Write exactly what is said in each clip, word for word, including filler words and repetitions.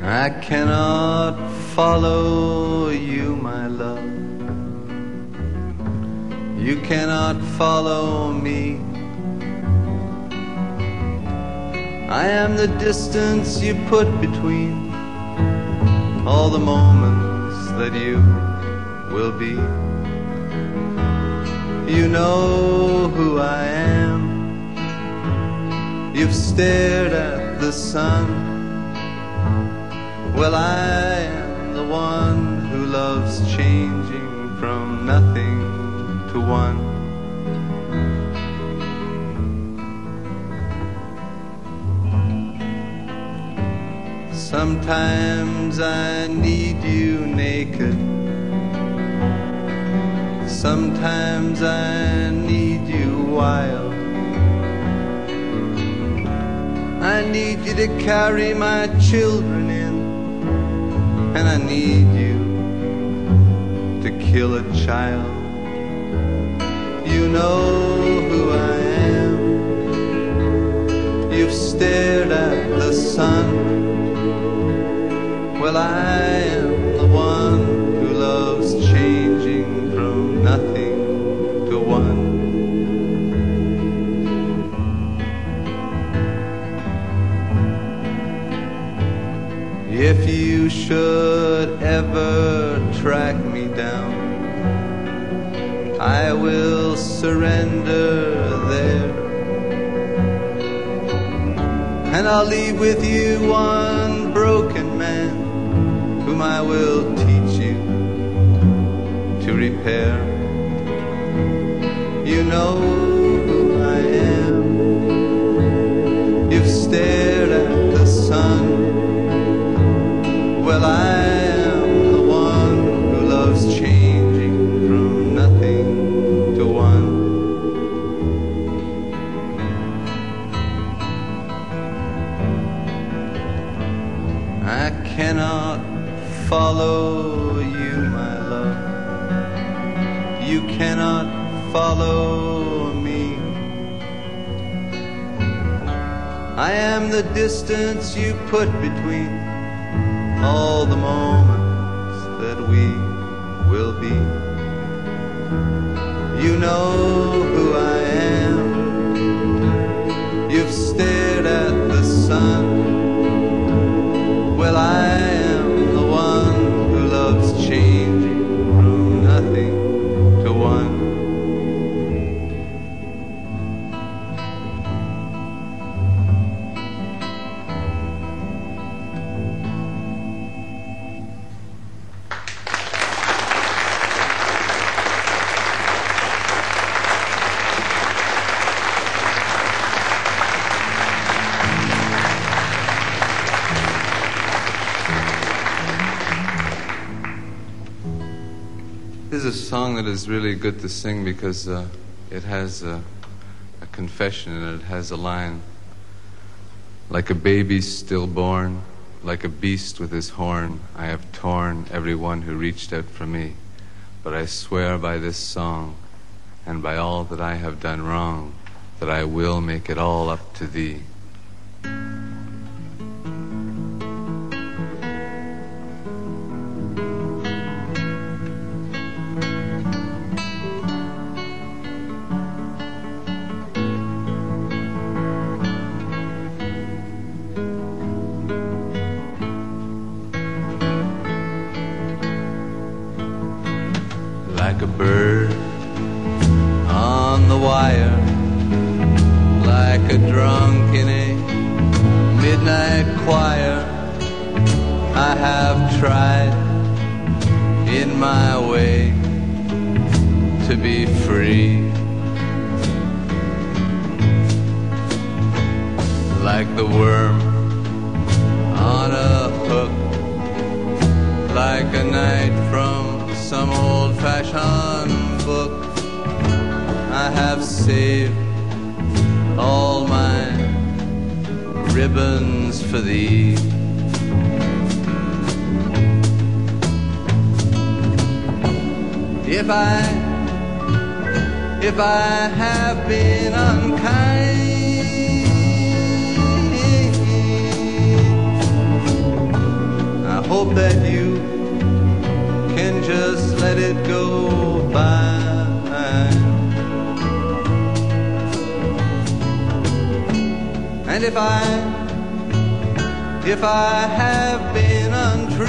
I cannot follow you, my love. You cannot follow me. I am the distance you put between all the moments that you will be. You know who I am. You've stared at the sun. Well, I am the one who loves changing from nothing to one. Sometimes I need you naked. Sometimes I need you wild. I need you to carry my children in, and I need you to kill a child. You know who I am. You've stared at the sun. Well, I am the one who loves changing from nothing to one. If you should ever track me down, I will surrender there, and I'll leave with you one broken man whom I will teach you to repair. You know who I am. You've stared at the sun. Well, I am the one who loves changing from nothing to one. I cannot follow you, my love. You cannot follow me. I am the distance you put between all the moments that we will be. You know who I am. You've stared at the sun. Well, I am the one who loves changing from nothing to one. This is a song that is really good to sing because uh, it has a, a confession in it. It has a line, like a baby stillborn, like a beast with his horn, I have torn every one who reached out for me. But I swear by this song and by all that I have done wrong, that I will make it all up to thee. Like a bird on the wire, like a drunk in a midnight choir, I have tried in my way to be free. Like the worm on a hook, like a knight from some old-fashioned book, I have saved all my ribbons for thee. If I, if I have been unkind, hope that you can just let it go by. And if I, if I have been untrue,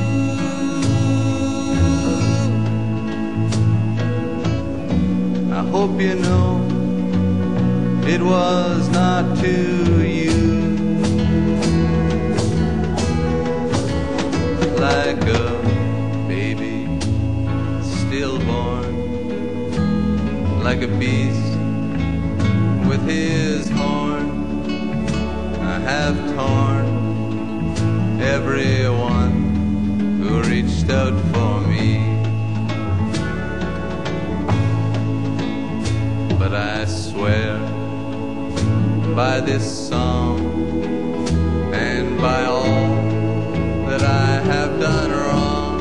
I hope you know it was not to you. Like a baby stillborn, like a beast with his horn, I have torn everyone who reached out for me. But I swear by this song and by all that I have done wrong,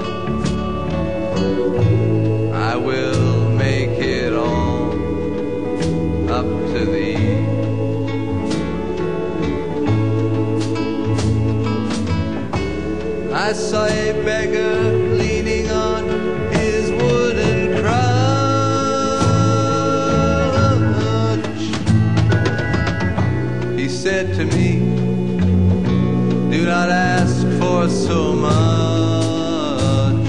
I will make it all up to thee. I saw a beggar leaning on his wooden crutch. He said to me, do not ask for so much.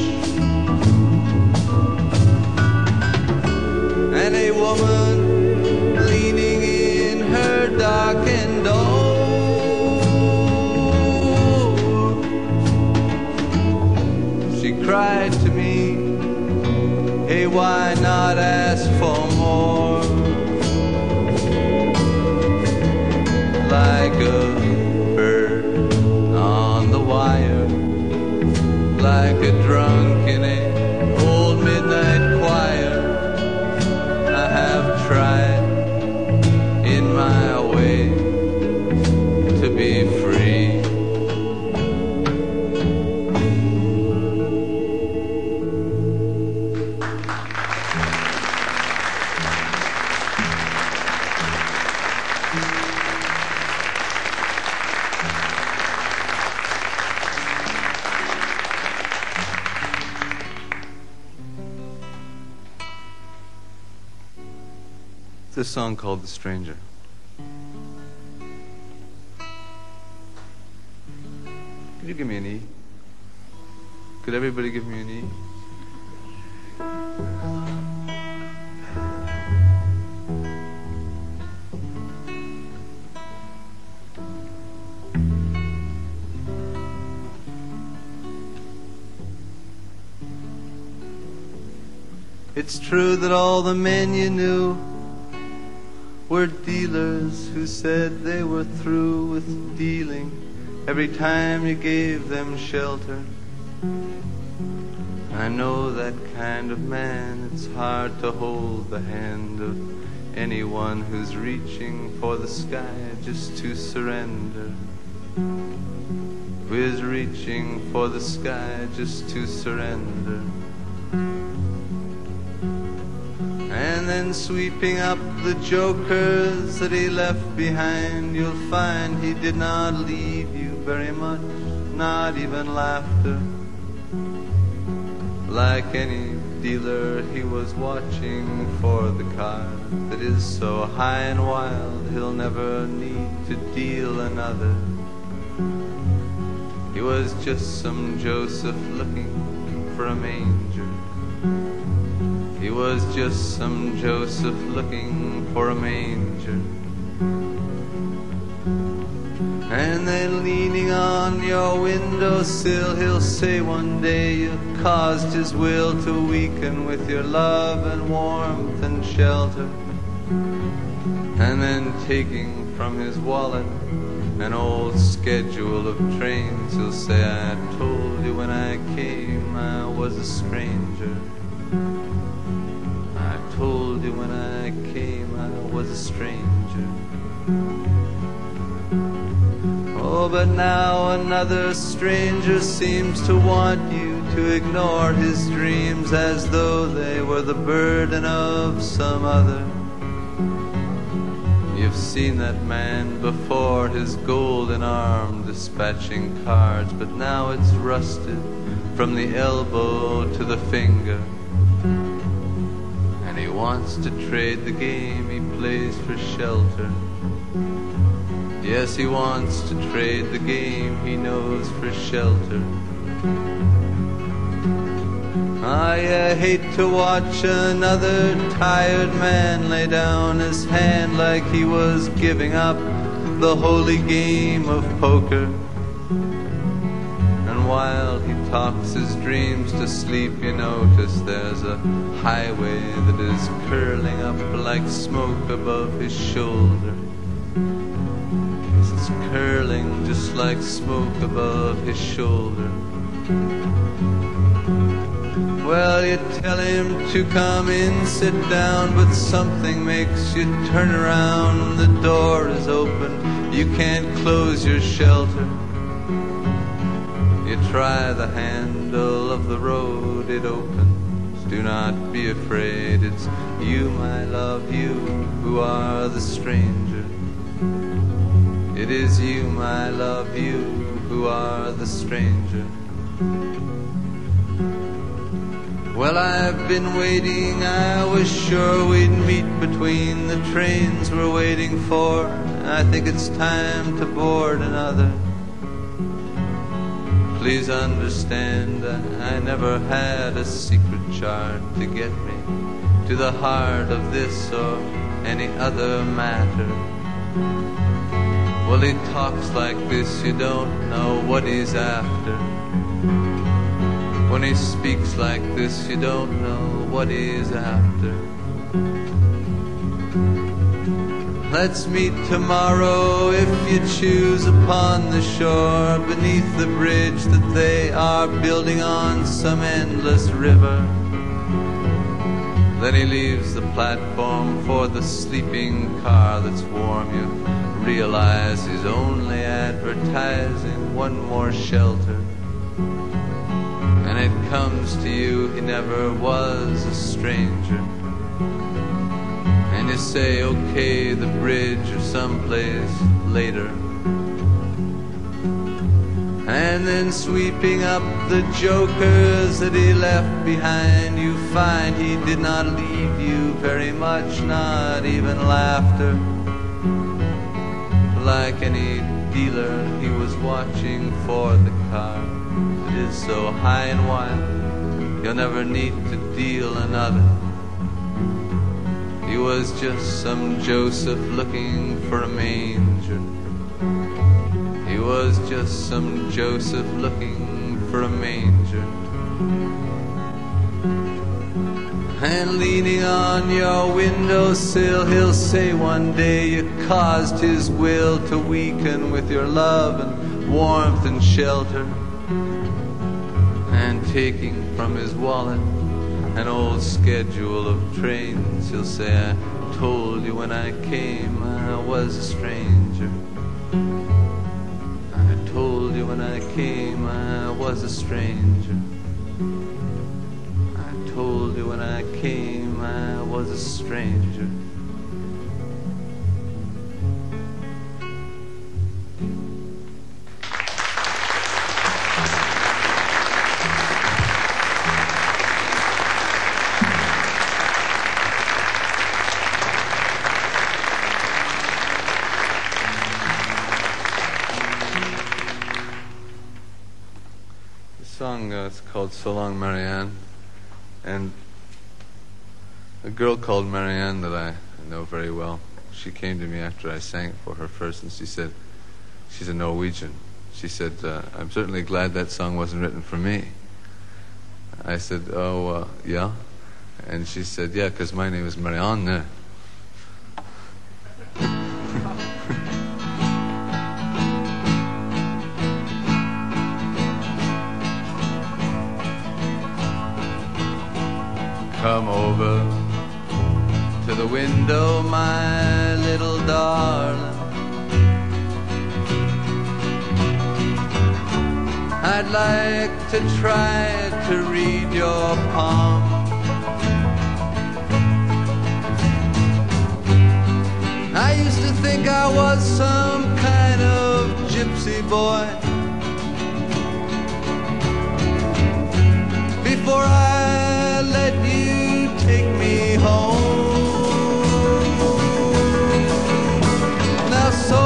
And a woman leaning in her darkened door, she cried to me, hey, why not ask for more? Like a bird on the wire, like a drunk in an old midnight choir, I have tried in my way to be free. It's a song called The Stranger. Could you give me an E? Could everybody give me an E? It's true that all the men you knew were dealers who said they were through with dealing every time you gave them shelter. I know that kind of man. It's hard to hold the hand of anyone who's reaching for the sky just to surrender. Who is reaching for the sky just to surrender. And then sweeping up the jokers that he left behind, you'll find he did not leave you very much, not even laughter. Like any dealer, he was watching for the card that is so high and wild he'll never need to deal another. He was just some Joseph looking for a manger. He was just some Joseph looking for a manger. And then leaning on your windowsill, he'll say one day you caused his will to weaken with your love and warmth and shelter. And then taking from his wallet an old schedule of trains, he'll say, I told you when I came I was a stranger. I told you when I came I was a stranger. Oh, but now another stranger seems to want you to ignore his dreams as though they were the burden of some other. you've seen that man before, his golden arm dispatching cards, but now it's rusted from the elbow to the finger. And he wants to trade the game he plays for shelter. Yes, he wants to trade the game he knows for shelter. I uh, hate to watch another tired man lay down his hand like he was giving up the holy game of poker. And while he talks his dreams to sleep, you notice there's a highway that is curling up like smoke above his shoulder. It's curling just like smoke above his shoulder. Well, you tell him to come in, sit down, but something makes you turn around. The door is open, you can't close your shelter. You try the handle of the road, it opens. Do not be afraid, it's you, my love, you who are the stranger. It is you, my love, you who are the stranger. Well, I've been waiting, I was sure we'd meet between the trains we're waiting for. I think it's time to board another. Please understand, I never had a secret chart to get me to the heart of this or any other matter. Well, he talks like this, you don't know what he's after. When he speaks like this, you don't know what he's after. Let's meet tomorrow if you choose upon the shore, beneath the bridge that they are building on some endless river. Then he leaves the platform for the sleeping car that's warm. You realize he's only advertising one more shelter. And it comes to you, he never was a stranger. And you say, okay, the bridge or someplace later. And then sweeping up the jokers that he left behind, you find he did not leave you very much, not even laughter. Like any dealer, he was watching for the car. It is so high and wide, you'll never need to deal another. He was just some Joseph looking for a manger. He was just some Joseph looking for a manger. And leaning on your windowsill, he'll say one day you caused his will to weaken with your love and warmth and shelter. And taking from his wallet an old schedule of trains, he'll say, I told you when I came I was a stranger. I told you when I came I was a stranger. I told you when I came I was a stranger. Song, uh, it's called So Long Marianne, and a girl called Marianne that I know very well, she came to me after I sang it for her first, and she said, she's a Norwegian, she said, uh, I'm certainly glad that song wasn't written for me. I said, oh, uh, yeah? And she said, yeah, because my name is Marianne. Come over to the window, my little darling. I'd like to try to read your palm. I used to think think I was some kind of gypsy boy before I let you take me home. Now so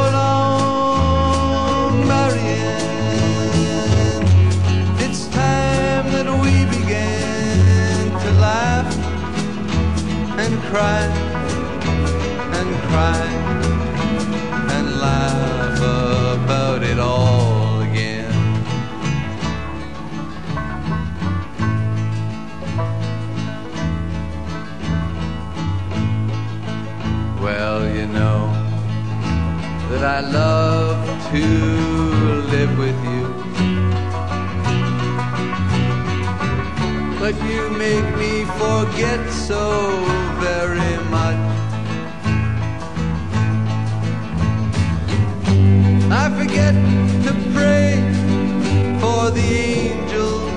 long, Marianne, it's time that we began to laugh and cry and cry and laugh about it all again. Well, you know that I love to live with you, but you make me forget so very much. I forget to pray for the angels,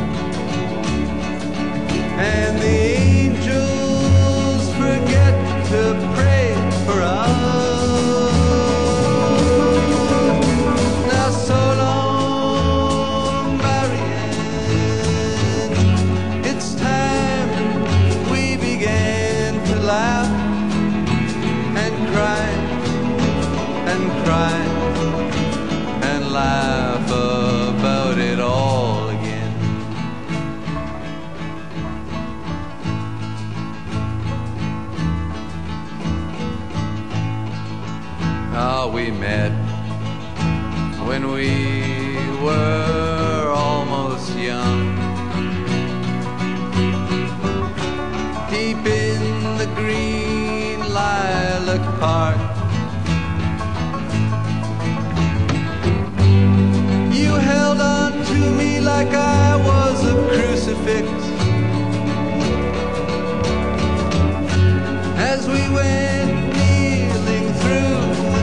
and the angels forget to pray for us. Now so long, Marianne, it's time we began to laugh and cry and cry and laugh about it all again. Ah, we met when we were almost young, deep in the green lilac park. You held on to me like I was a crucifix as we went kneeling through the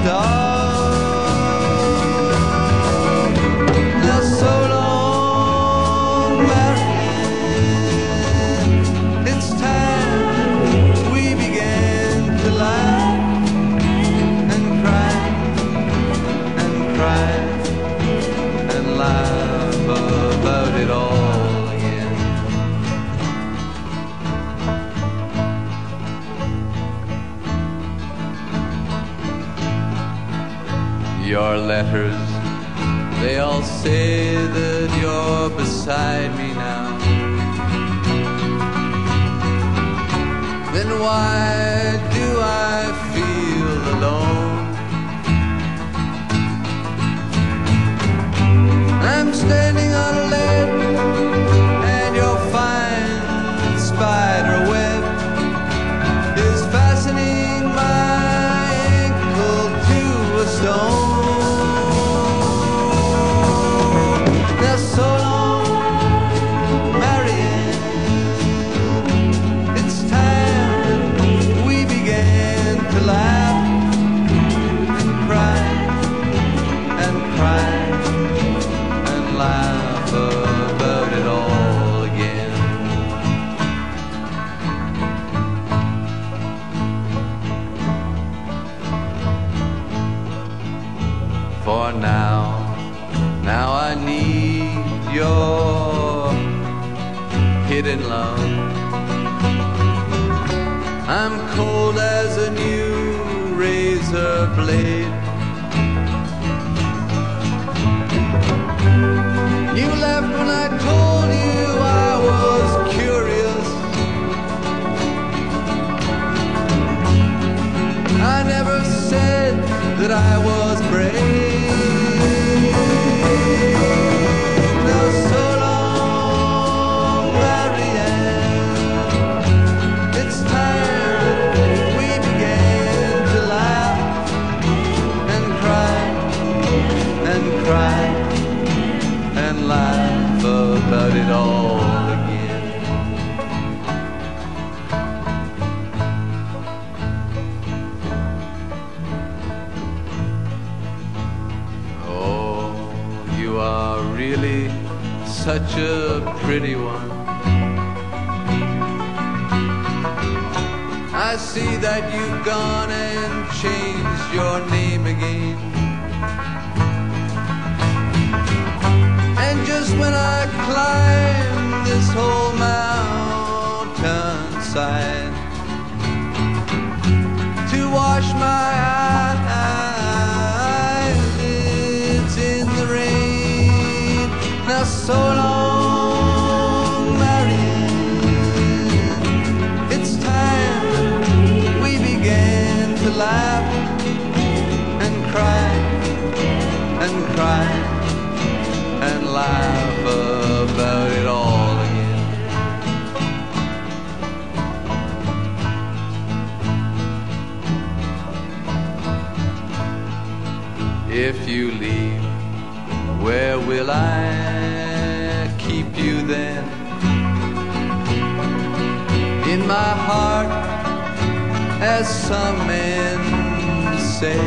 dark. Now so long, Marianne, it's time we began to laugh and cry and cry and laugh about it all again. Your letters, they all say that you're beside me now. Then why do I feel alone? I'm standing on a ledge and your fine spider web is fastening my ankle to a stone. Now so long, Marianne, it's time we began to laugh and cry and cry and laugh about it all again. For now, now I need your hidden love. I'm cold as a new razor blade. You left when I told you I was curious. I never said that I was brave. Now so long, Marianne, it's time we began to laugh and cry and cry and laugh about it all again. Oh, you are really such a pretty one. I see that you've gone and changed your outside to wash my eyelids in the rain. Now so long, Marian, it's time we began to laugh and cry and cry and laugh about it all again. If you leave, where will I keep you then? In my heart, as some men say.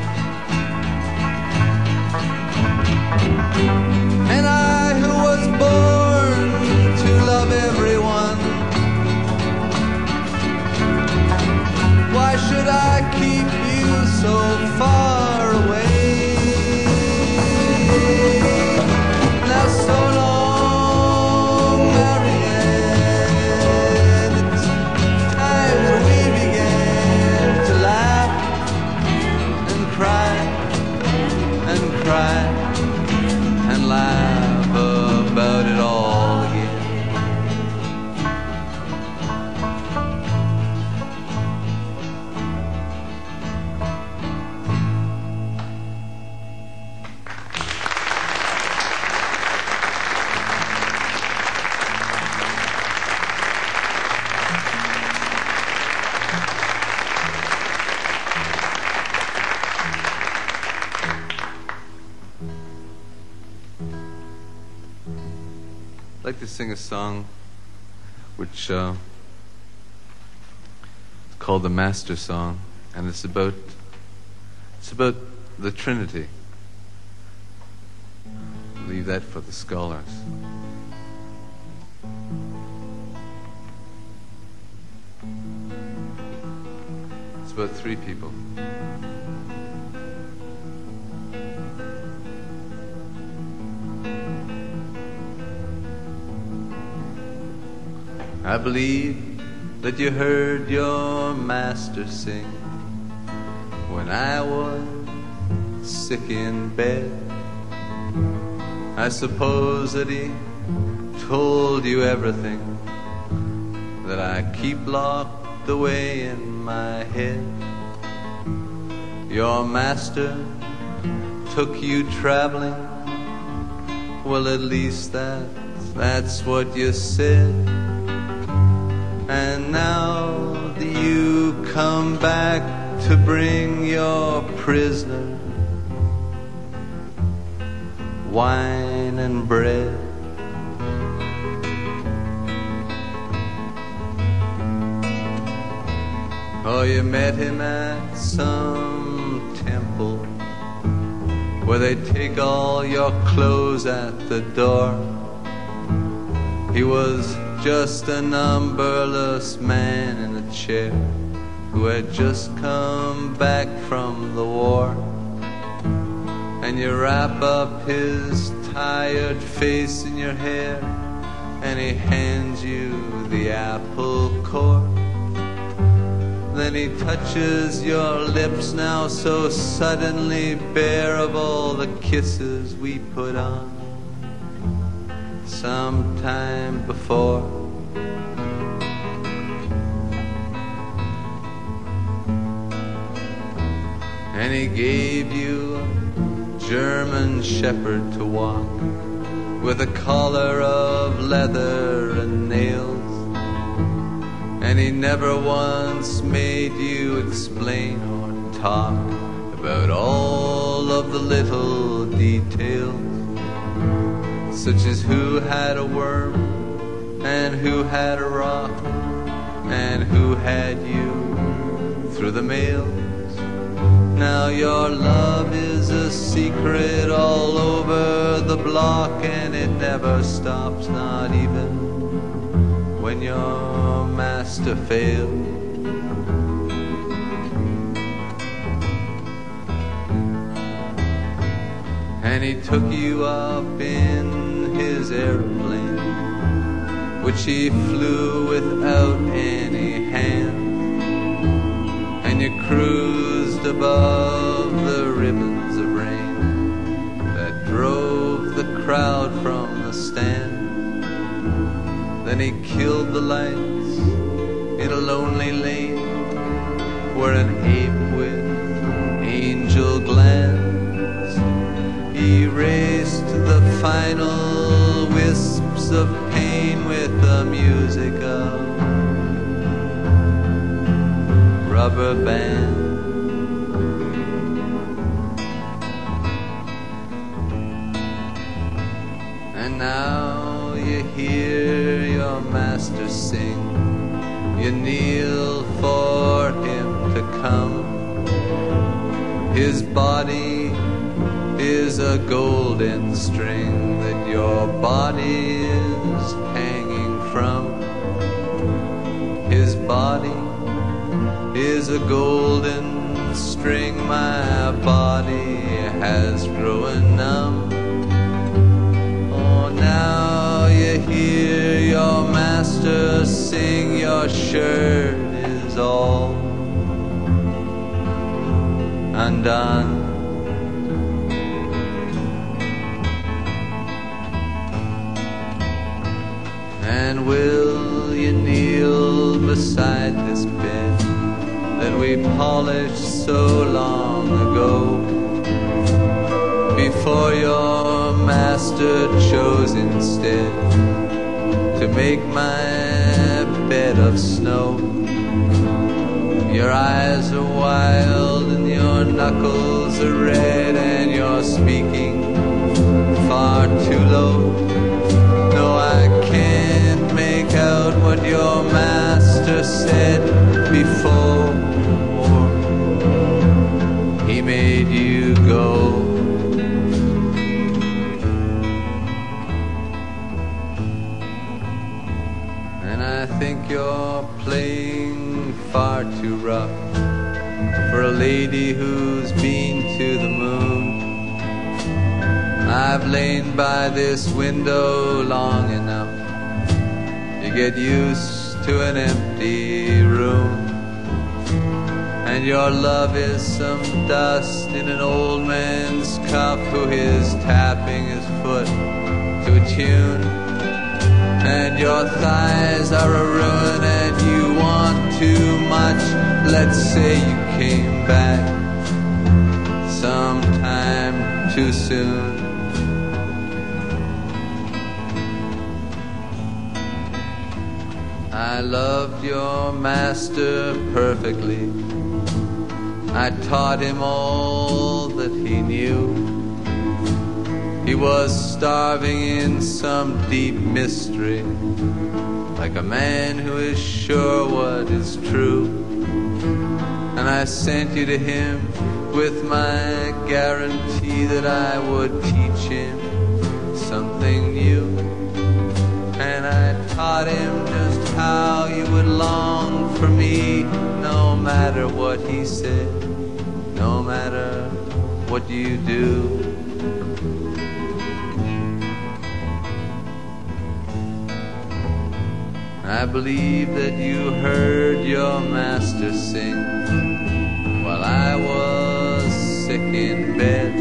And I, who was born to love everyone, why should I keep you so far away? Now so long, Marian, it's time that we began to laugh and cry and cry and laugh about it all again. I'd like to sing a song which uh, is called the Master Song, and it's about it's about the Trinity. Leave that for the scholars. It's about three people. I believe that you heard your master sing when I was sick in bed. I suppose that he told you everything that I keep locked away in my head. Your master took you traveling. Well, at least that, that's what you said. And now that you come back to bring your prisoner wine and bread. Oh, you met him at some temple where they take all your clothes at the door. He was just a numberless man in a chair who had just come back from the war. And you wrap up his tired face in your hair, and he hands you the apple core. Then he touches your lips, now so suddenly bare of all the kisses we put on sometime before. And he gave you a German shepherd to walk with a collar of leather and nails. And he never once made you explain or talk about all of the little details, such as who had a worm and who had a rock and who had you through the mails. Now your love is a secret all over the block, and it never stops, not even when your master failed. And he took you up in his airplane, which he flew without any you cruised above the ribbons of rain that drove the crowd from the stand. Then he killed the lights in a lonely lane where an ape with angel glance erased the final wisps of pain with the music of rubber band. And now you hear your master sing, you kneel for him to come. His body is a golden string that your body is hanging from. His body is a golden string my body has grown numb. Oh, now you hear your master sing, your shirt is all undone. And will you kneel beside this bed that we polished so long ago, before your master chose instead to make my bed of snow? Your eyes are wild and your knuckles are red and you're speaking far too low. No, I can't make out what your master said before he made you go. And I think you're playing far too rough for a lady who's been to the moon. I've lain by this window long enough to get used to an empty room. And your love is some dust in an old man's cup who is tapping his foot to a tune. And your thighs are a ruin and you want too much. Let's say you came back sometime too soon. I loved your master perfectly. I taught him all that he knew. He was starving in some deep mystery, like a man who is sure what is true. And I sent you to him with my guarantee that I would teach him something new. And I taught him just how you would long for me, no matter what he said, no matter what you do. I believe that you heard your master sing while I was sick in bed.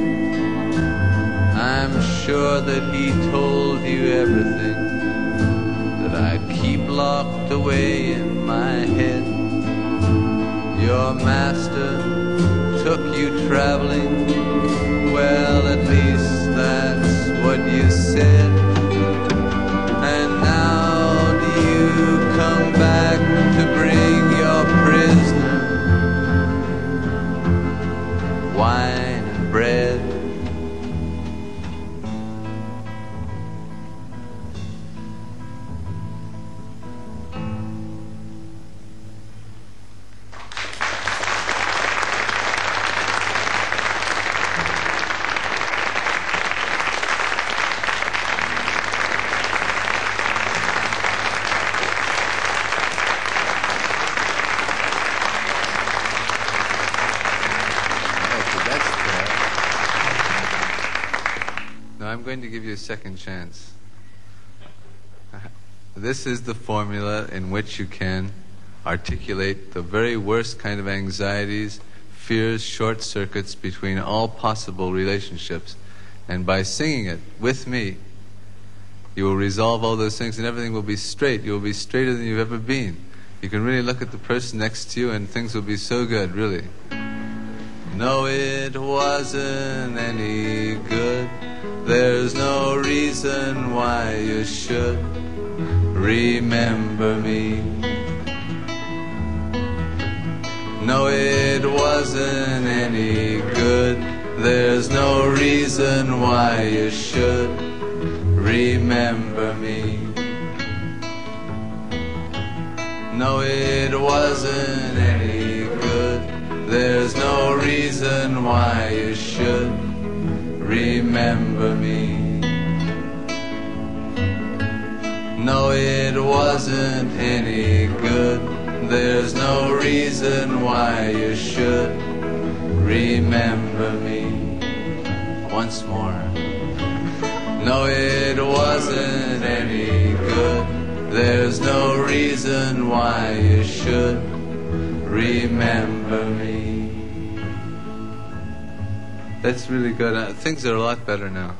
I'm sure that he told you everything I'd keep locked away in my head. Your master took you traveling, well, at least that's what you said. And now do you come back to bring your prisoner wine and bread? I'm going to give you a second chance. This is the formula in which you can articulate the very worst kind of anxieties, fears, short circuits between all possible relationships. And by singing it with me, you will resolve all those things and everything will be straight. You will be straighter than you've ever been. You can really look at the person next to you and things will be so good, really. No, it wasn't any good. There's no reason why you should remember me. No, it wasn't any good. There's no reason why you should remember me. No, it wasn't any good. There's no reason why you should remember me. No, it wasn't any good. There's no reason why you should remember me. Once more. No, it wasn't any good. There's no reason why you should remember me. That's really good. Uh, things are a lot better now.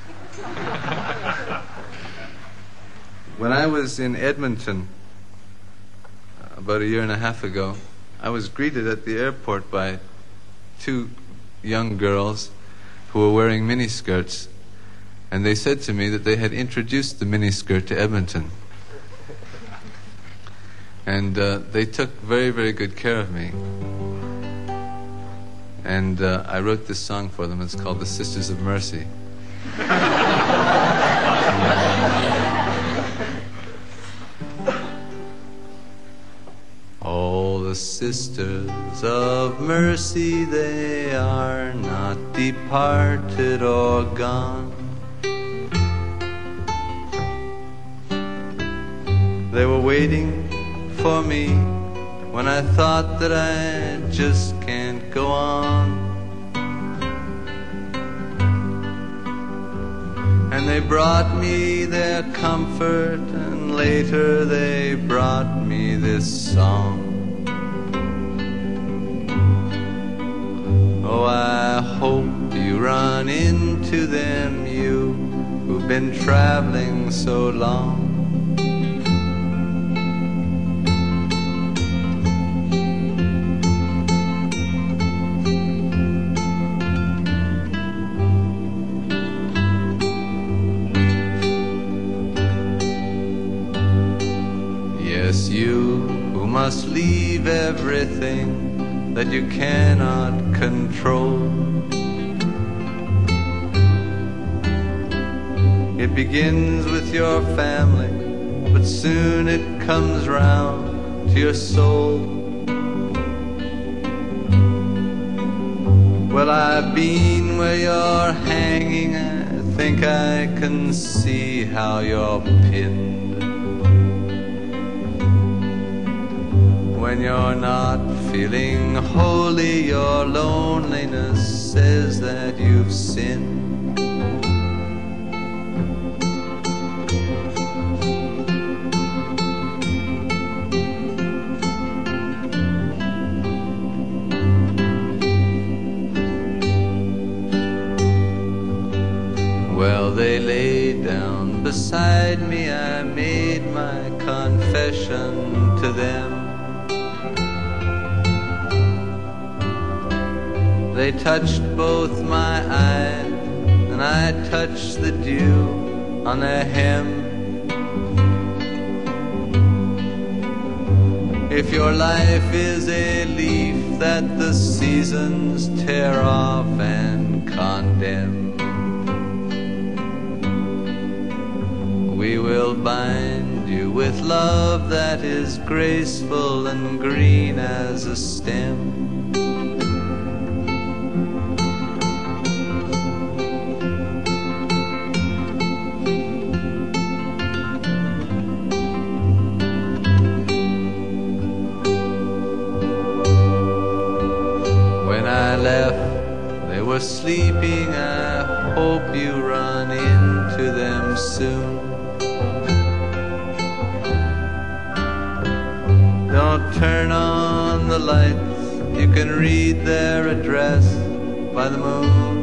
When I was in Edmonton uh, about a year and a half ago, I was greeted at the airport by two young girls who were wearing miniskirts, and they said to me that they had introduced the miniskirt to Edmonton. And uh, they took very, very good care of me. And uh, I wrote this song for them. It's called The Sisters of Mercy. All the sisters of mercy, they are not departed or gone. They were waiting for me when I thought that I just can't go on. And they brought me their comfort, and later they brought me this song. Oh, I hope you run into them, you who've been traveling so long. You who must leave everything that you cannot control. It begins with your family, but soon it comes round to your soul. Well, I've been where you're hanging. I think I can see how you're pinned. When you're not feeling holy, your loneliness says that you've sinned. Well, they lay down beside me, I made my confession to them. They touched both my eyes, and I touched the dew on their hem. If your life is a leaf that the seasons tear off and condemn, we will bind you with love that is graceful and green as a stem. Left, they were sleeping. I hope you run into them soon. Don't turn on the lights, you can read their address by the moon.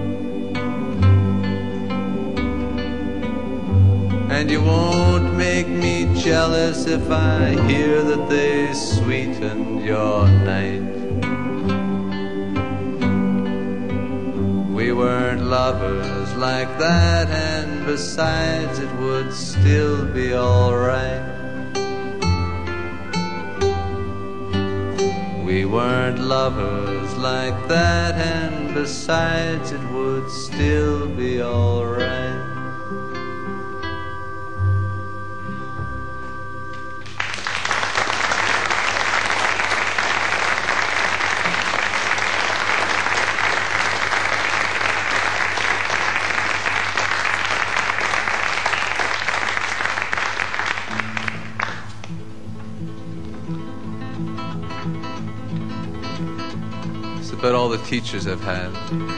And you won't make me jealous if I hear that they sweetened your night. We weren't lovers like that, and besides it would still be alright. We weren't lovers like that, and besides it would still be alright. About all the teachers I've had.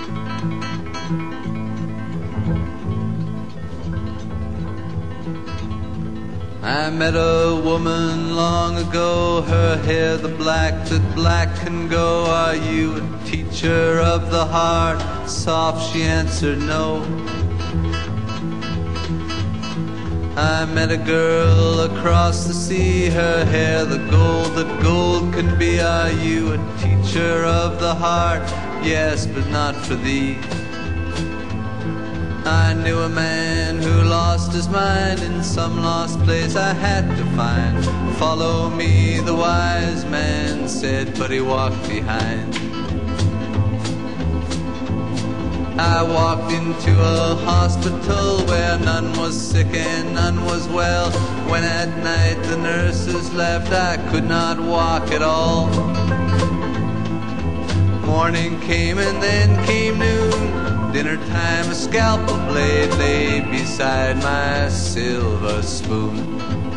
I met a woman long ago, her hair the black that black can go. Are you a teacher of the heart? Soft she answered no. I met a girl across the sea, her hair the gold that gold can be. Are you a teacher of the heart? Yes, but not for thee. I knew a man who lost his mind in some lost place I had to find. Follow me, the wise man said, but he walked behind. I walked into a hospital where none was sick and none was well. When at night the nurses left, I could not walk at all. Morning came and then came noon. Dinner time, a scalpel blade lay beside my silver spoon.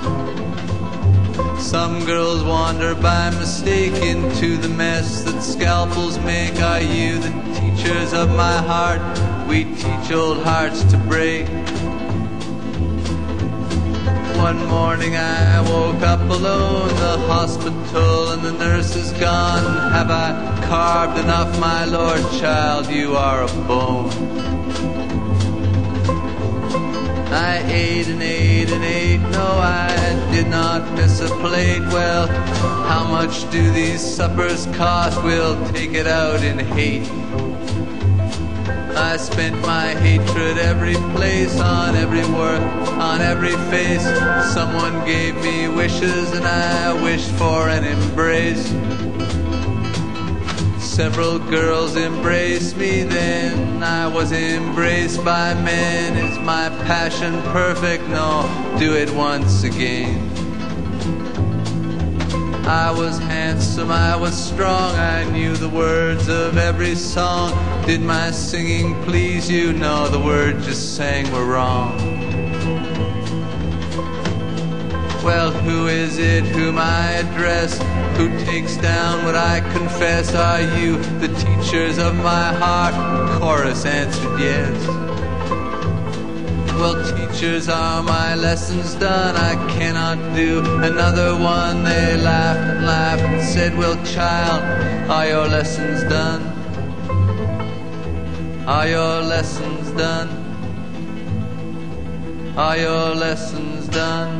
Some girls wander by mistake into the mess that scalpels make. Are you the teachers of my heart? We teach old hearts to break. One morning I woke up alone, the hospital and the nurse is gone. Have I carved enough, my Lord? Child, you are a bone. I ate and ate and ate, no, I did not miss a plate. Well, how much do these suppers cost? We'll take it out in hate. I spent my hatred every place, on every work, on every face. Someone gave me wishes and I wished for an embrace. Several girls embraced me then, I was embraced by men. Is my passion perfect? No, do it once again. I was handsome, I was strong, I knew the words of every song. Did my singing please you? No, the words just sang were wrong. Well, who is it whom I address? Who takes down what I confess? Are you the teachers of my heart? Chorus answered yes. Well, teachers, are my lessons done? I cannot do another one. They laughed and laughed and said, well, child, are your lessons done? Are your lessons done? Are your lessons done?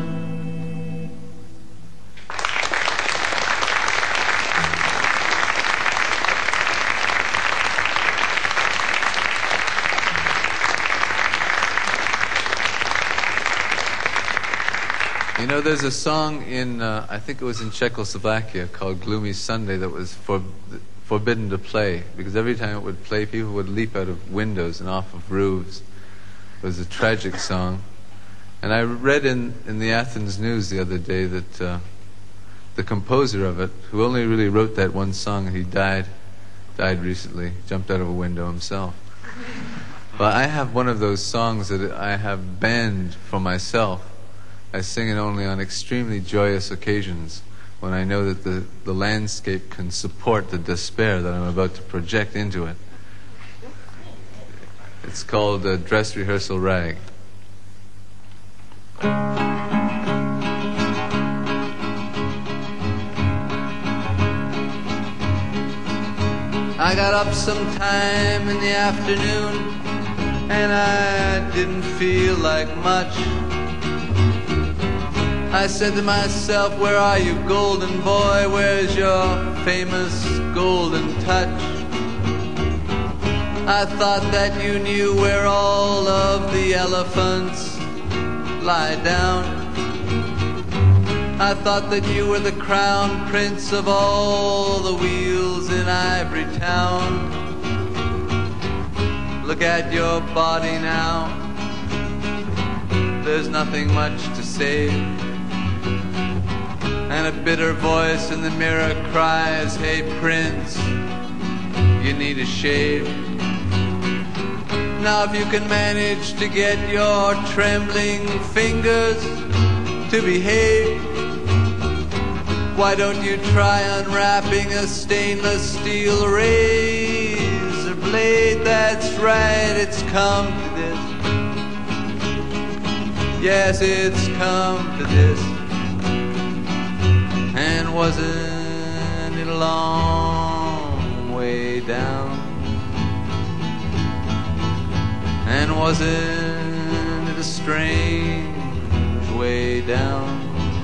You know, there's a song in, uh, I think it was in Czechoslovakia, called Gloomy Sunday, that was for, forbidden to play, because every time it would play, people would leap out of windows and off of roofs. It was a tragic song. And I read in, in the Athens News the other day that uh, the composer of it, who only really wrote that one song, he died, died recently, jumped out of a window himself. But I have one of those songs that I have banned for myself. I sing it only on extremely joyous occasions, when I know that the, the landscape can support the despair that I'm about to project into it. It's called uh, Dress Rehearsal Rag. I got up sometime in the afternoon, and I didn't feel like much. I said to myself, where are you, golden boy? Where's your famous golden touch? I thought that you knew where all of the elephants lie down. I thought that you were the crown prince of all the wheels in Ivory Town. Look at your body now, there's nothing much to say. And a bitter voice in the mirror cries, hey Prince, you need a shave. Now if you can manage to get your trembling fingers to behave, why don't you try unwrapping a stainless steel razor blade? That's right, it's come to this. Yes, it's come to this. And wasn't it a long way down? And wasn't it a strange way down?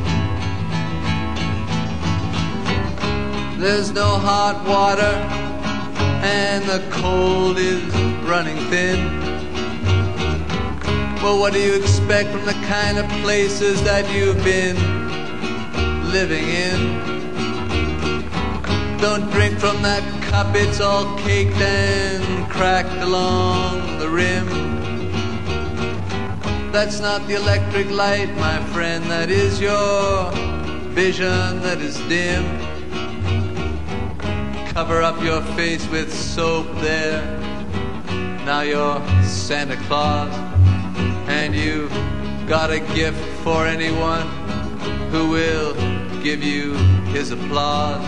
There's no hot water and the cold is running thin. Well, what do you expect from the kind of places that you've been living in? Don't drink from that cup, it's all caked and cracked along the rim. That's not the electric light, my friend, that is your vision that is dim. Cover up your face with soap there, now you're Santa Claus, and you've got a gift for anyone who will give you his applause.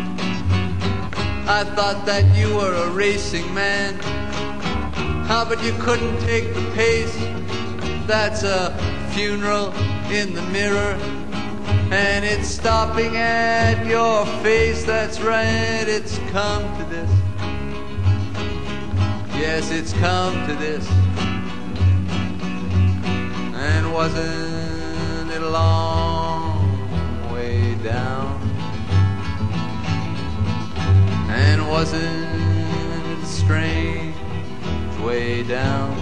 I thought that you were a racing man, how but you couldn't take the pace. That's a funeral in the mirror, and it's stopping at your face. That's right, it's come to this. Yes, it's come to this. And wasn't it a long way down? And wasn't it a strange way down?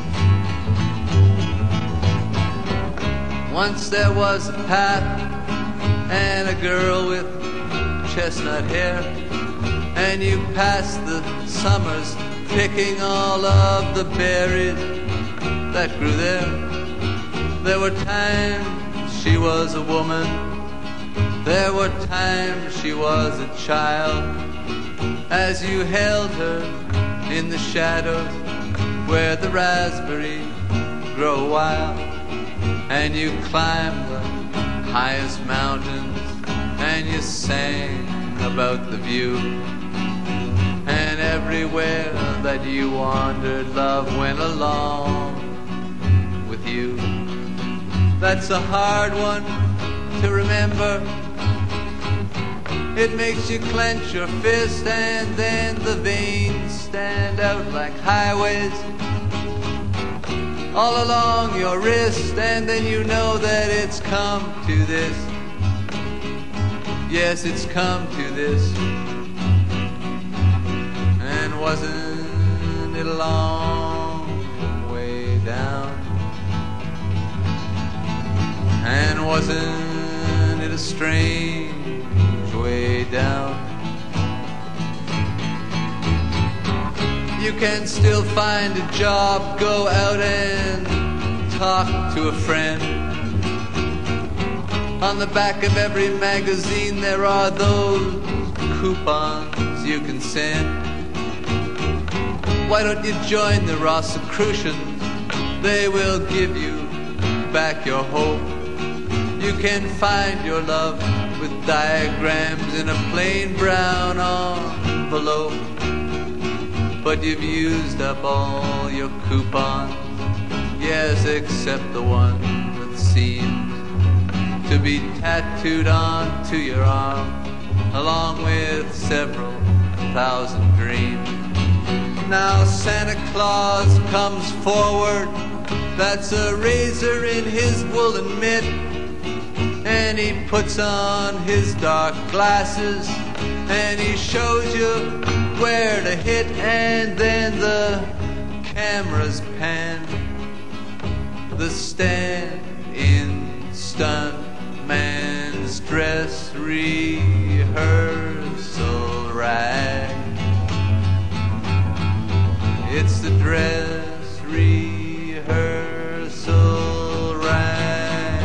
Once there was a path and a girl with chestnut hair, and you passed the summers picking all of the berries that grew there. There were times she was a woman, there were times she was a child, as you held her in the shadows where the raspberries grow wild. And you climbed the highest mountains, and you sang about the view. And everywhere that you wandered, love went along with you. That's a hard one to remember. It makes you clench your fist, and then the veins stand out like highways all along your wrist, and then you know that it's come to this. Yes, it's come to this. And wasn't it a long way down? And wasn't it a strange way down? You can still find a job, go out and talk to a friend. On the back of every magazine there are those coupons you can send. Why don't you join the Rosicrucians? They will give you back your hope. You can find your love with diagrams in a plain brown envelope. But you've used up all your coupons, yes, except the one that seems to be tattooed onto your arm, along with several thousand dreams. Now Santa Claus comes forward, that's a razor in his woolen mitt, and he puts on his dark glasses, and he shows you where to hit, and then the cameras pan. The stand-in stuntman's dress rehearsal rag. It's the dress rehearsal rag.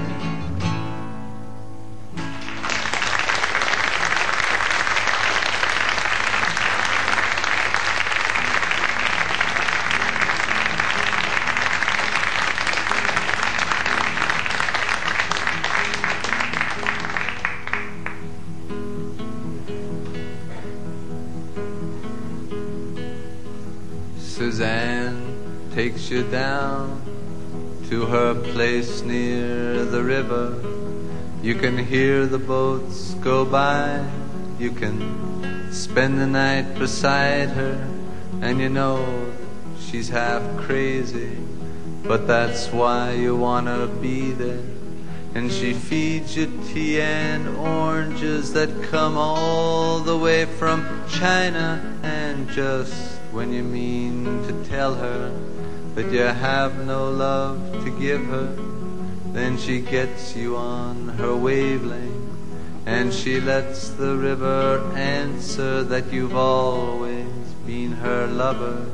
Suzanne takes you down to her place near the river. You can hear the boats go by. You can spend the night beside her, and you know she's half crazy, but that's why you wanna be there. And she feeds you tea and oranges that come all the way from China, and just when you mean to tell her that you have no love to give her, then she gets you on her wavelength, and she lets the river answer that you've always been her lover.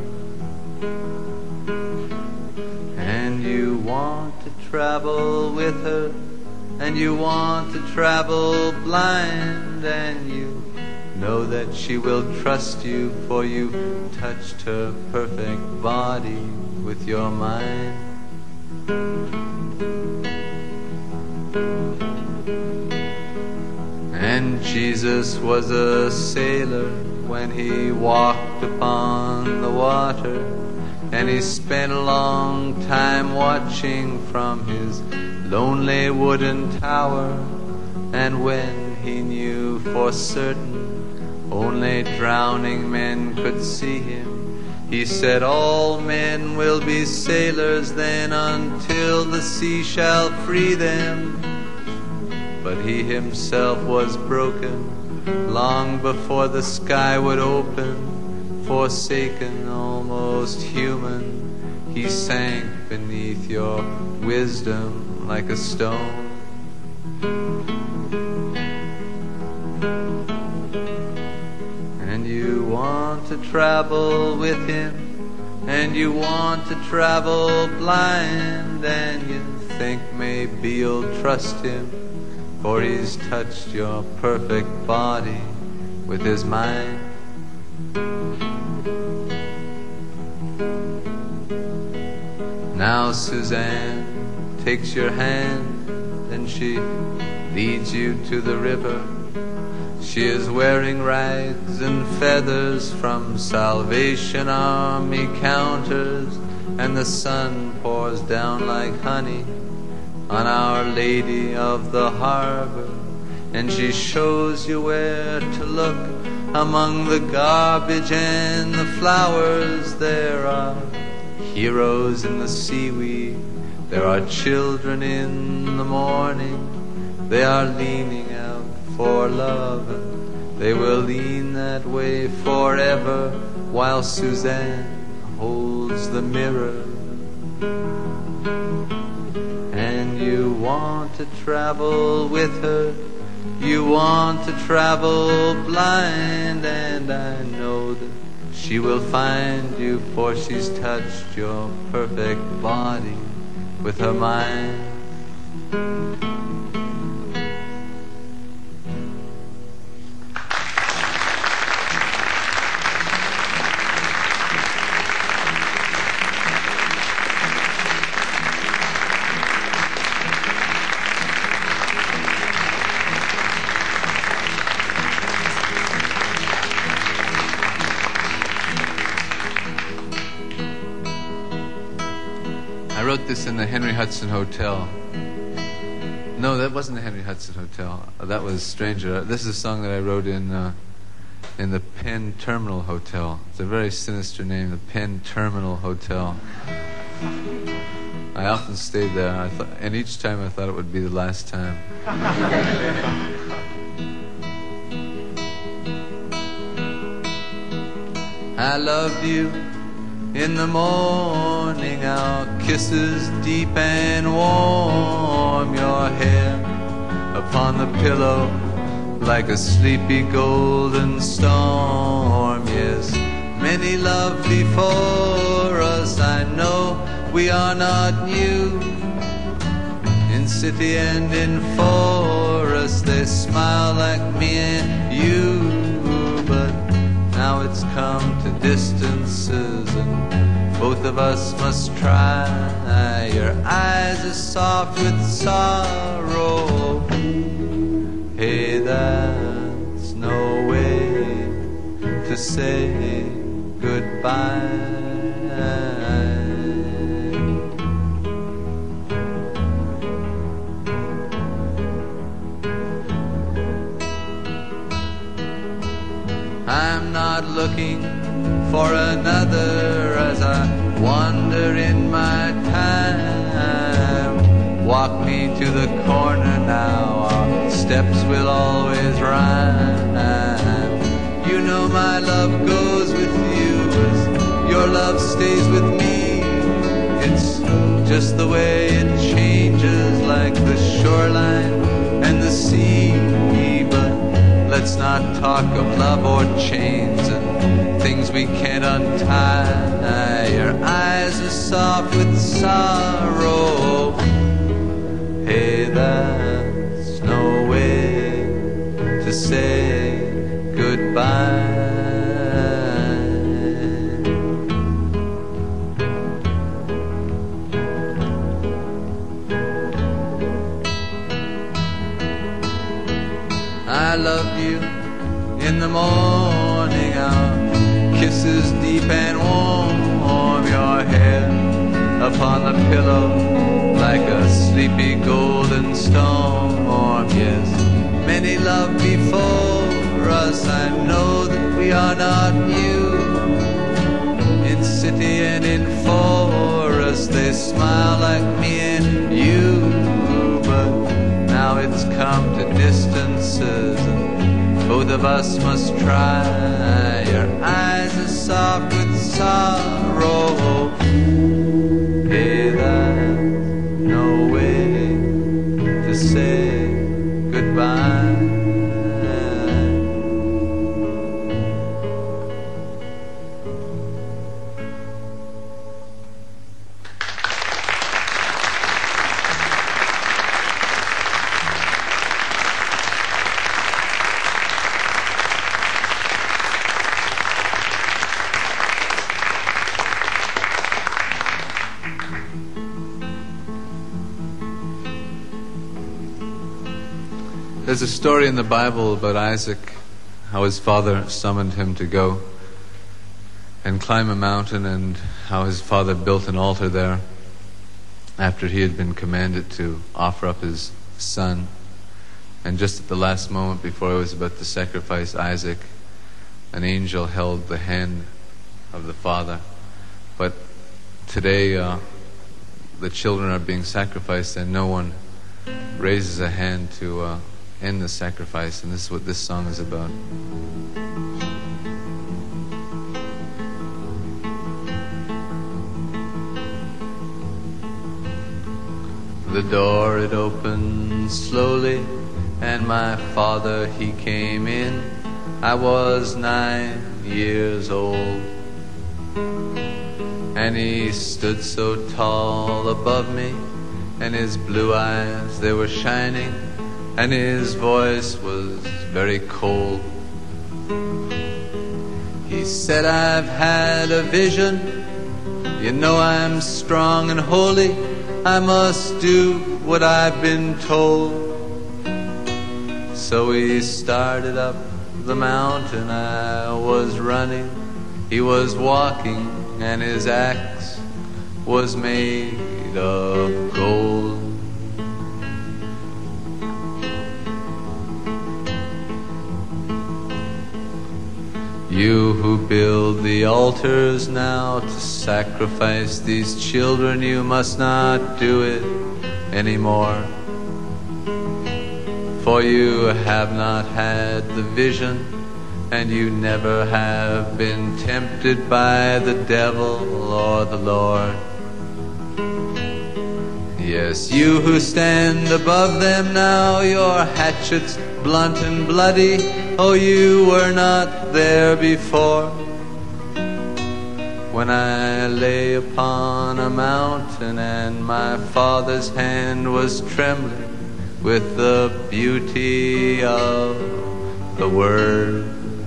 And you want to travel with her, and you want to travel blind, and you know that she will trust you, for you touched her perfect body with your mind. And Jesus was a sailor when he walked upon the water, and he spent a long time watching from his lonely wooden tower. And when he knew for certain only drowning men could see him, he said, all men will be sailors then until the sea shall free them. But he himself was broken long before the sky would open. Forsaken, almost human, he sank beneath your wisdom like a stone. And you want to travel with him, and you want to travel blind, and you think maybe you'll trust him, for he's touched your perfect body with his mind. Now Suzanne takes your hand, and she leads you to the river. She is wearing rags and feathers from Salvation Army counters, and the sun pours down like honey on Our Lady of the Harbor. And she shows you where to look among the garbage and the flowers. There are heroes in the seaweed, there are children in the morning. They are leaning out for love, and they will lean that way forever, while Suzanne holds the mirror. And you want to travel with her, you want to travel blind, and I know that she will find you, for she's touched your perfect body with her mind. I wrote this in the Henry Hudson Hotel. No, that wasn't the Henry Hudson Hotel. That was Stranger. This is a song that I wrote in uh, in the Penn Terminal Hotel. It's a very sinister name, the Penn Terminal Hotel. I often stayed there, I thought, and each time I thought it would be the last time. I loved you in the morning, our kisses deep and warm, your hair upon the pillow like a sleepy golden storm. Yes, many loved before us, I know we are not new. In city and in forest they smile like me and you. But now it's come to distances and both of us must try. Your eyes are soft with sorrow. Hey, that's no way to say goodbye. I'm not looking for another as I wander in my time. Walk me to the corner now, our steps will always rhyme. You know my love goes with you as your love stays with me. It's just the way it changes like the shoreline and the sea. But let's not talk of love or chains and things we can't untie. Your eyes are soft with sorrow. Hey, that's no way to say goodbye. I loved you in the morning, our kisses deep and warm, your hair upon the pillow like a sleepy golden storm. Yes, many loved before us, I know that we are not new. In city and in forest they smile like me and you. But now it's come to distances and both of us must try. Your eyes are soft with sorrow. Hey, that's no way to say goodbye. There's a story in the Bible about Isaac, how his father summoned him to go and climb a mountain, and how his father built an altar there after he had been commanded to offer up his son. And just at the last moment before he was about to sacrifice Isaac, an angel held the hand of the father. But today uh, the children are being sacrificed and no one raises a hand to uh, end the sacrifice, and this is what this song is about. The door it opened slowly, and my father he came in. I was nine years old, and he stood so tall above me, and his blue eyes they were shining, and his voice was very cold. He said, I've had a vision, you know I'm strong and holy, I must do what I've been told. So we started up the mountain, I was running, he was walking, and his axe was made of gold. You who build the altars now to sacrifice these children, you must not do it anymore. For you have not had the vision, and you never have been tempted by the devil or the Lord. Yes, you who stand above them now, your hatchets blunt and bloody, oh, you were not there before. When I lay upon a mountain and my father's hand was trembling with the beauty of the Word.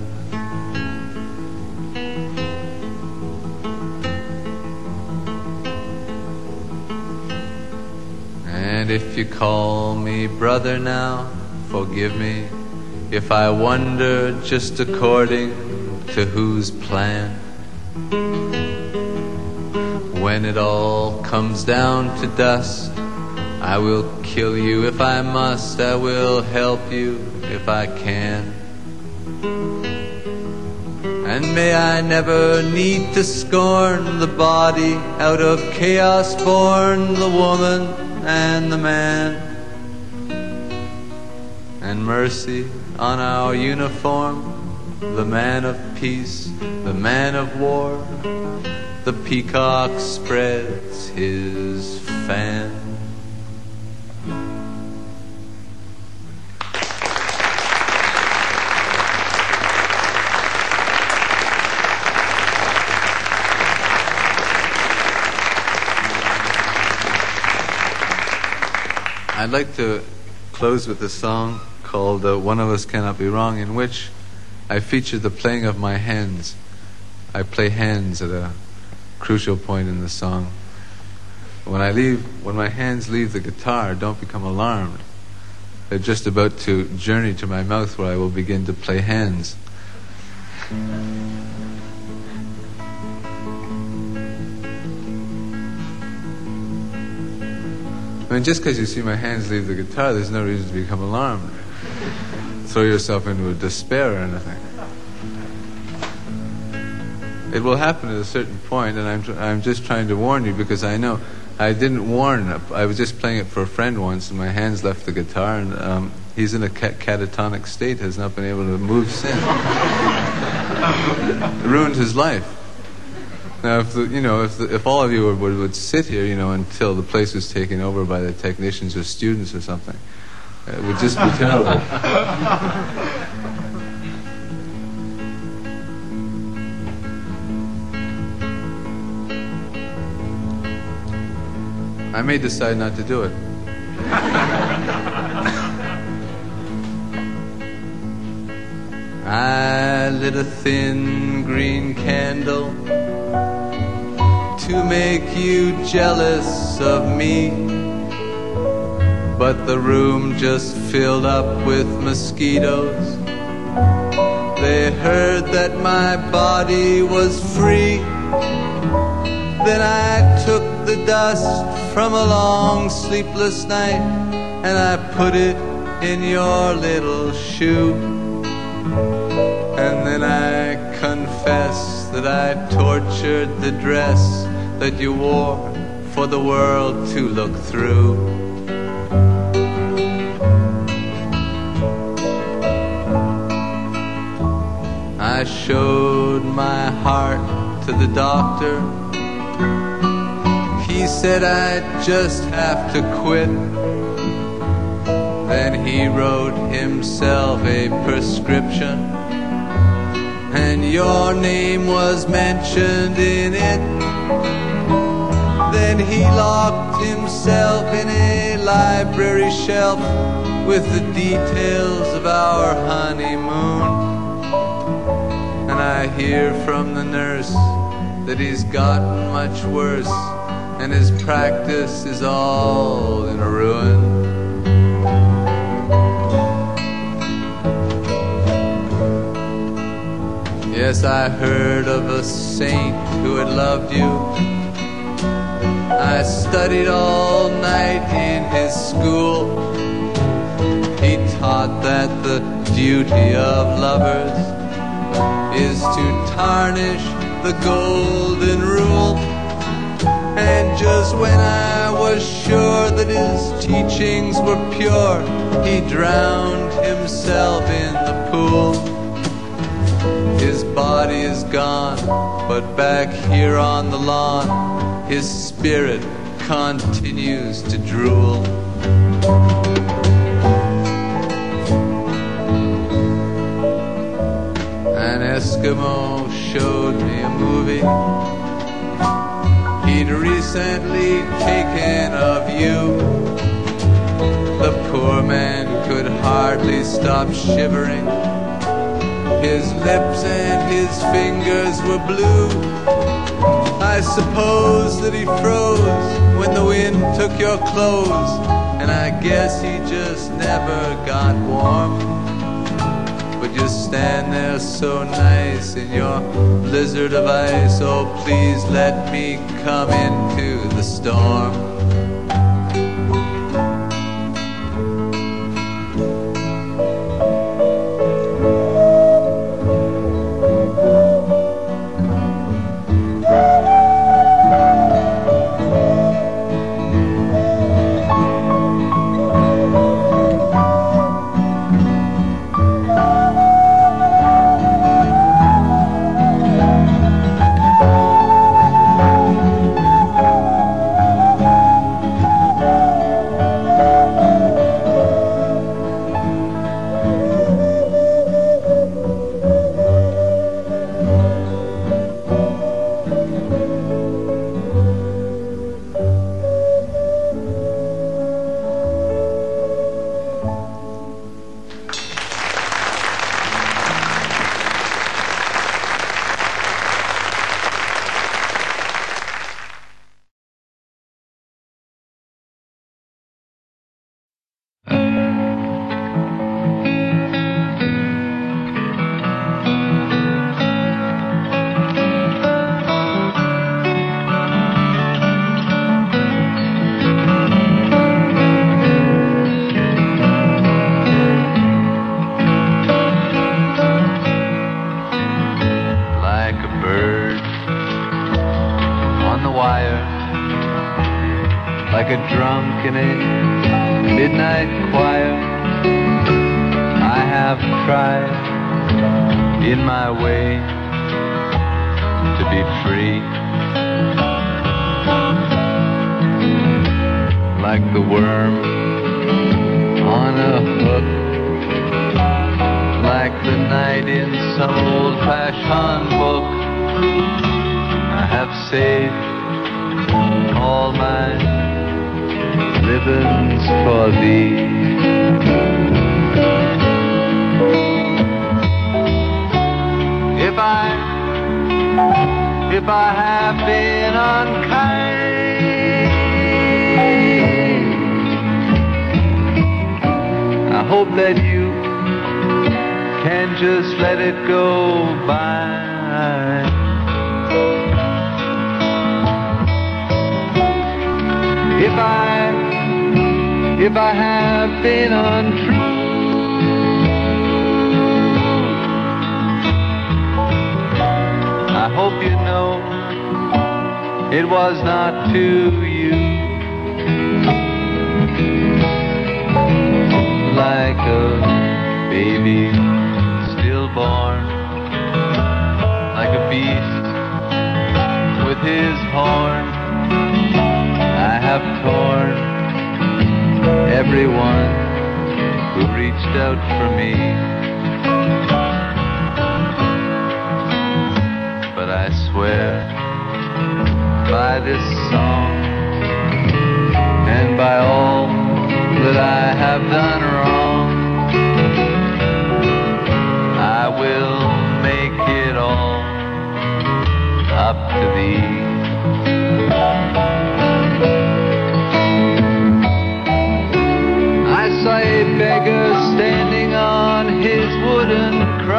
And if you call me brother now, forgive me if I wonder just according to whose plan. When it all comes down to dust, I will kill you if I must, I will help you if I can. And may I never need to scorn the body out of chaos born, the woman and the man. And mercy on our uniform, the man of peace, the man of war. The peacock spreads his fan. I'd like to close with a song called uh, One of Us Cannot Be Wrong, in which I feature the playing of my hands. I play hands at a crucial point in the song. When I leave, when my hands leave the guitar, don't become alarmed. They're just about to journey to my mouth where I will begin to play hands. I mean, just because you see my hands leave the guitar, there's no reason to become alarmed. Throw yourself into a despair or anything. It will happen at a certain point, and I'm tr- I'm just trying to warn you, because I know I didn't warn. I was just playing it for a friend once, and my hands left the guitar, and um, he's in a cat- catatonic state, has not been able to move since. It ruined his life. Now, if the, you know, if the, if all of you would, would would sit here, you know, until the place was taken over by the technicians or students or something, it would just be terrible. I may decide not to do it. I lit a thin green candle to make you jealous of me, but the room just filled up with mosquitoes. They heard that my body was free. Then I took the dust from a long sleepless night and I put it in your little shoe. And then I confess that I tortured the dress that you wore for the world to look through. I showed my heart to the doctor. He said I'd just have to quit. Then he wrote himself a prescription, and your name was mentioned in it. Then he locked himself in a library shelf with the details of our honeymoon. And I hear from the nurse that he's gotten much worse, and his practice is all in a ruin. Yes, I heard of a saint who had loved you. I studied all night in his school. He taught that the duty of lovers is to tarnish the golden rule. And just when I was sure that his teachings were pure, he drowned himself in the pool. His body is gone, but back here on the lawn, his spirit continues to drool. An Eskimo showed me a movie he'd recently taken of you. The poor man could hardly stop shivering. His lips and his fingers were blue. I suppose that he froze when the wind took your clothes, and I guess he just never got warm. But you stand there so nice in your blizzard of ice. Oh, please let me come into the storm. Like a drunk in a midnight choir, I have tried in my way to be free. Like the worm on a hook, like the night in some old-fashioned book, I have saved all my ribbons for thee. If I, if I have been unkind, I hope that you can just let it go by. If I, if I have been untrue, I hope you know it was not to you. Like a baby stillborn, like a beast with his horn, I have torn everyone who reached out for me. But I swear by this song and by all that I have done wrong, I will make it all up to thee. I saw a beggar standing on his wooden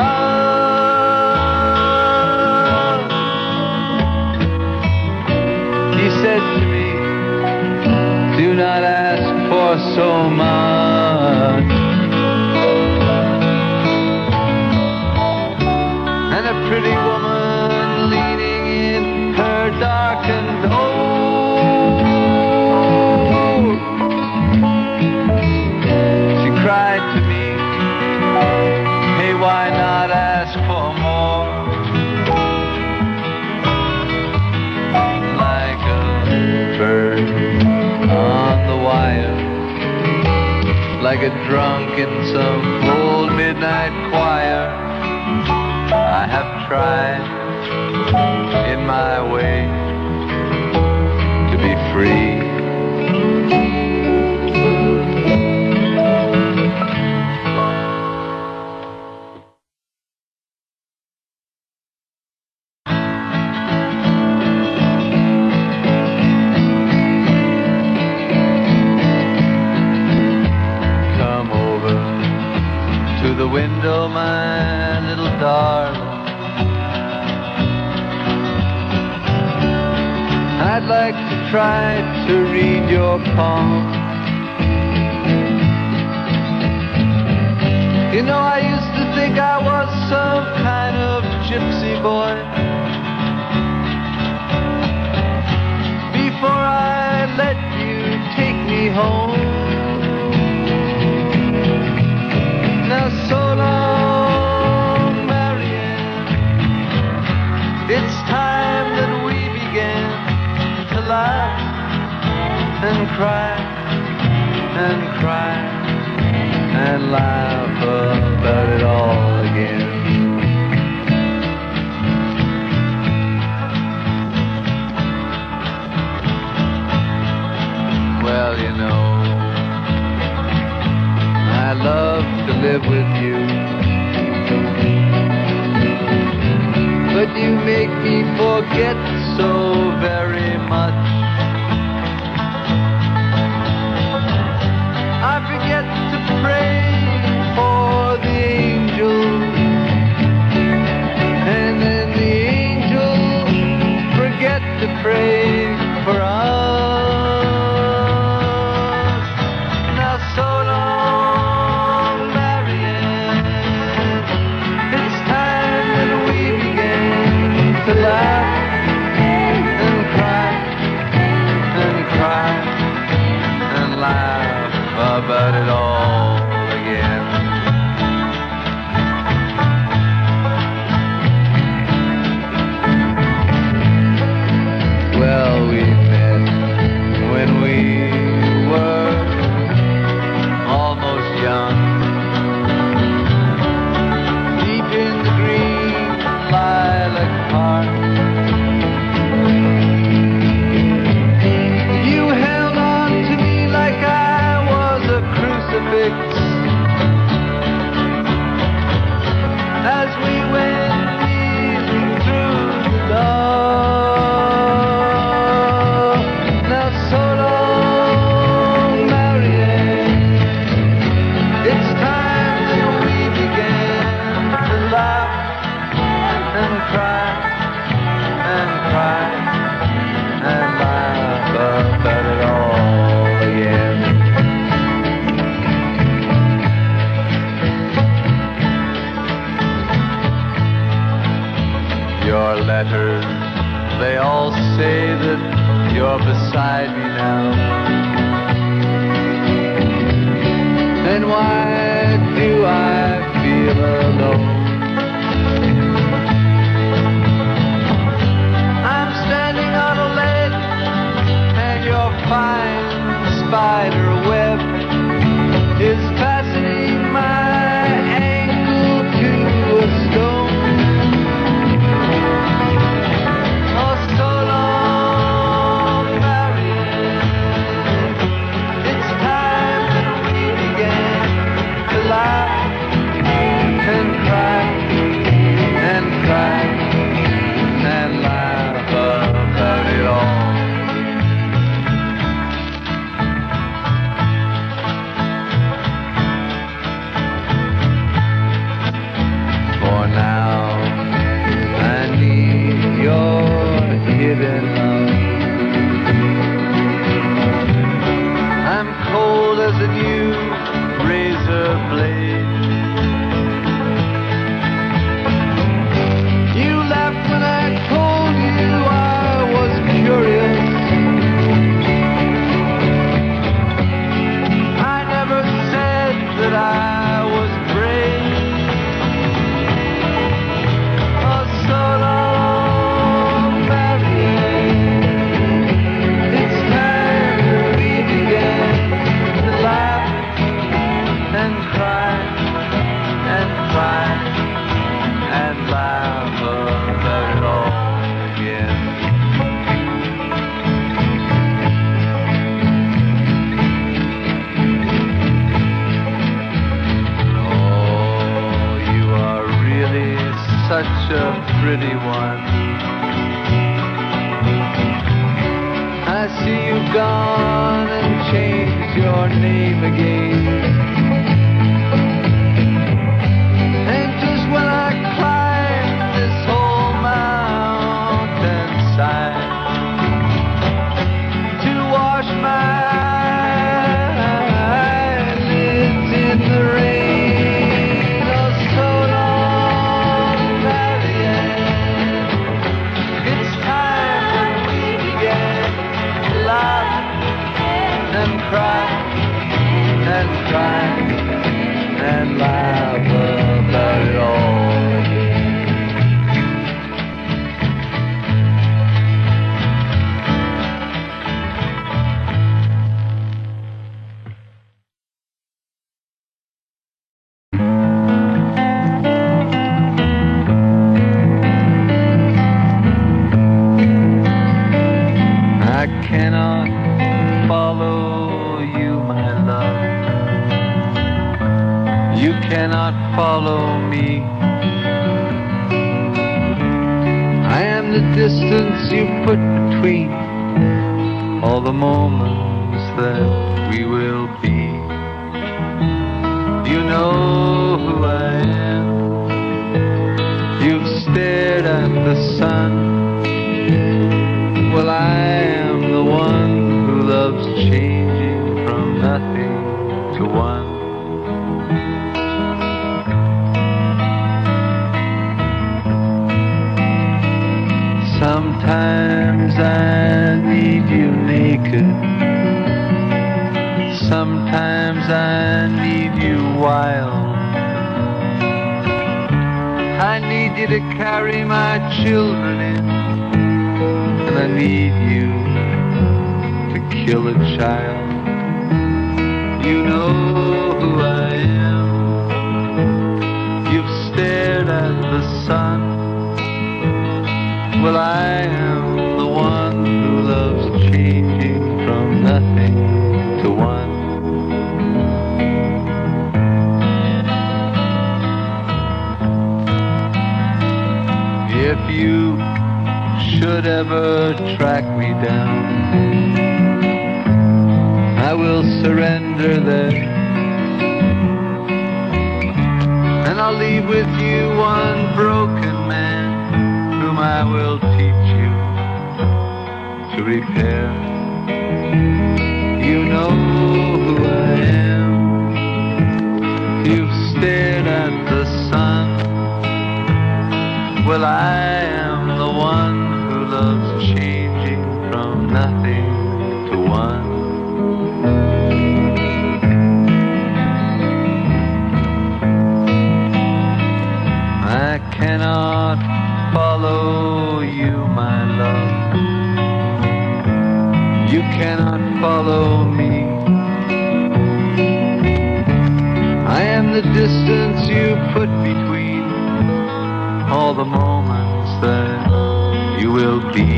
cross. He said to me, do not ask for so much. like a drunk in some old midnight choir. I have tried in my way to be free. The window, my little darling, I'd like to try to read your palm. You know, I used to think I was some kind of gypsy boy before I let you take me home. Now so long, Marianne, it's time that we began to laugh and cry and cry and laugh about it all again. Well, you know, I love to live with you, but you make me forget so very much. I forget to pray for the angels, and then the angels forget to pray for us. Now so long, Marianne, it's time that we began to laugh and cry and cry and laugh about it all again. Well, we met when we were almost young, deep in the green lilac park. You held on to me like I was a crucifix as we went kneeling through the dark. Now so long, Marianne, it's time that we began to laugh and cry and cry and laugh about it all again. Your letters, they all say that you're beside me now. Then why do I feel alone? I'm standing on a ledge and your fine spider web is fastening my ankle to a stone. Oh, so long, Marianne, it's time that we began to laugh pretty one. I see you've gone and changed your name again. And just when I climb this whole mountainside to wash my eyelids in the rain, oh so long at the end, it's time that we began to laugh and cry and cry and laugh about it all again. I cannot follow you, my love. You cannot follow me. I am the distance you put between all the moments that we will be. You know who I am. You've stared at the sun. Well, I am the one who loves changing from nothing to one. Sometimes I need you naked. Sometimes I need you wild. I need you to carry my children in. And I need you to kill a child. You know who I am. You've stared at the sun. Well, I am the one who loves changing from nothing to one. If you should ever track me down, I will surrender there, and I'll leave with you one broken man whom I will teach you to repair. You know who I am. You've stared at the sun. Well, I am the one who loves changing from nothing to one. I cannot follow you, my love. You cannot follow me. I am the distance you put between all the moments that you will be.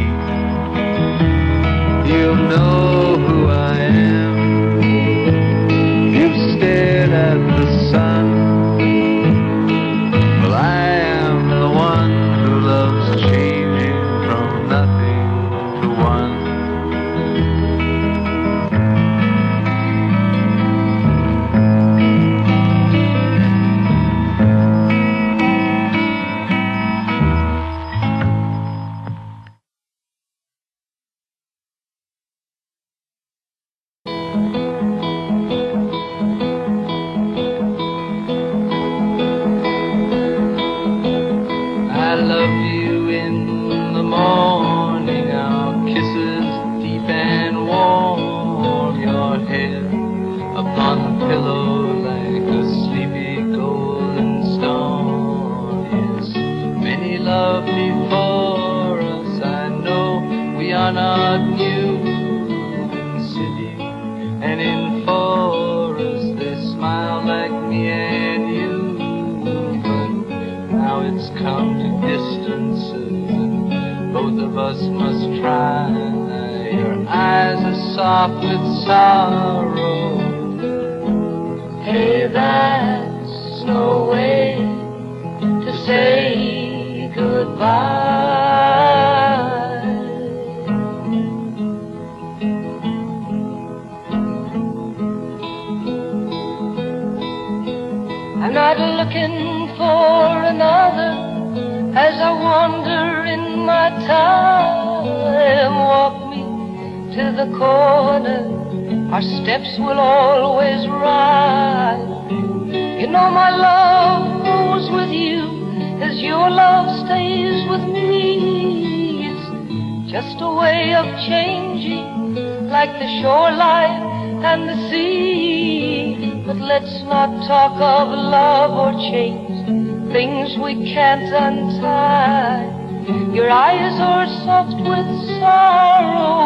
You know who I am. You've stared at the sun. Well, I am the one who loves changing from nothing to one. I love you in the morning, our kisses deep and warm, your head upon the pillow like a sleepy golden storm. Yes, many love before us, I know we are not new. In city and in forest they smile like me and you, but now it's come to distances and both of us must try. Your eyes are soft with sorrow. Hey, that's no way to say goodbye. goodbye. I'm not looking for another as I wander in my time. Walk me to the corner, our steps will always rise. You know my love goes with you as your love stays with me. It's just a way of changing, like the shoreline and the sea. But let's not talk of love or change, things we can't untie. Your eyes are soft with sorrow.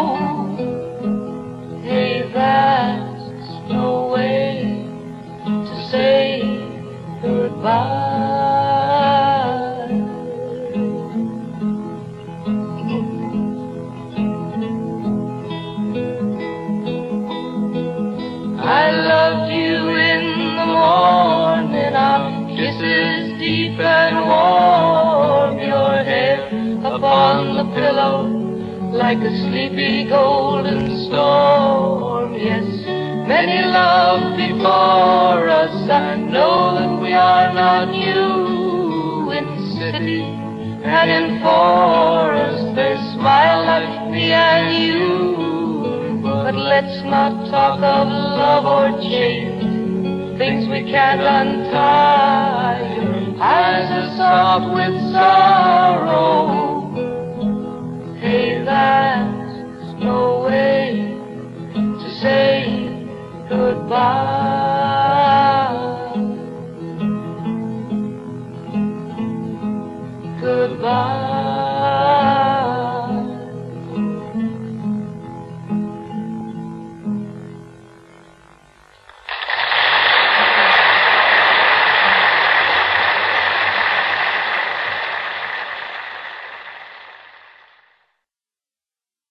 Hey, that's no way to say goodbye. I loved you in the morning, our kisses deep and warm, your hair upon the pillow like a sleepy golden storm. Yes, many loved before us, I know that we are not new. In city and in forest, they smile like me and you. But let's not talk of love or change, things we can't untie. Your eyes are soft with sorrow. Hey, that